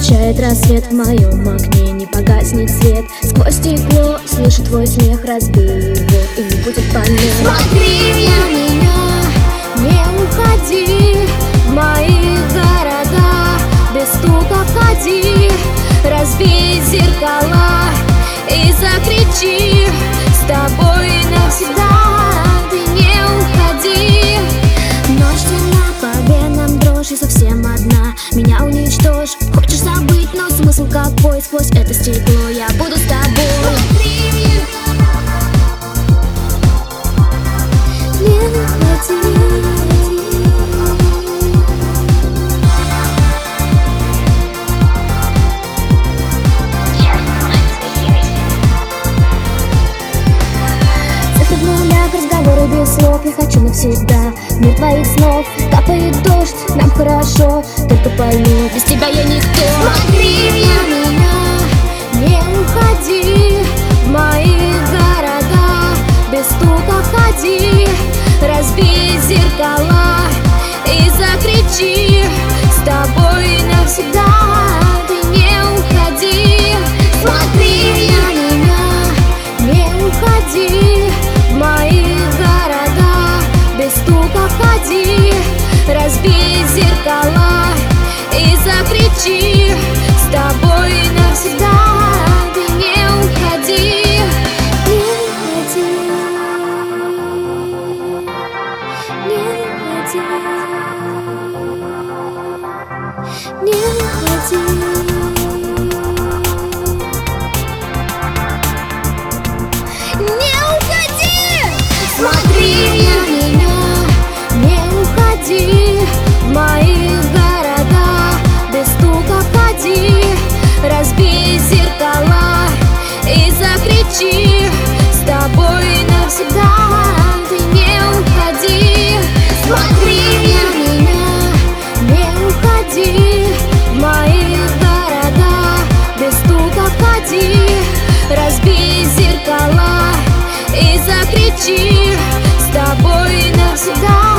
встречает рассвет. В моем окне не погаснет свет. Сквозь стекло слышу твой смех. Разбей его, и не будет помех. Смотри на меня, не уходи в мои города. Без стука входи, разбей зеркала и закричи: с тобой навсегда, ты не уходи. Ночь темна, по венам дрожь, я совсем одна. Меня уничтожь, хочешь забыть, но смысл какой? Сквозь это стекло я буду с тобой. Не уходи. Разговоры без слов, я хочу навсегда мир твоих снов. Капает дождь, нам хорошо, только пойми, без тебя я никто. Смотри на меня, не уходи в мои города. Без стука входи, разбей зеркала и закричи: с тобой навсегда, ты не уходи. Смотри на меня, не уходи в мои города. Без стука входи, разбей зеркала и закричи: с тобой навсегда, ты не уходи. Не уходи, не уходи. Смотри на меня, не уходи в мои города. Без стука входи, разбей зеркала и закричи: с тобой навсегда, ты не уходи. Смотри на меня, не уходи в мои города. Без стука входи, разбей зеркала и закричи: с тобой навсегда.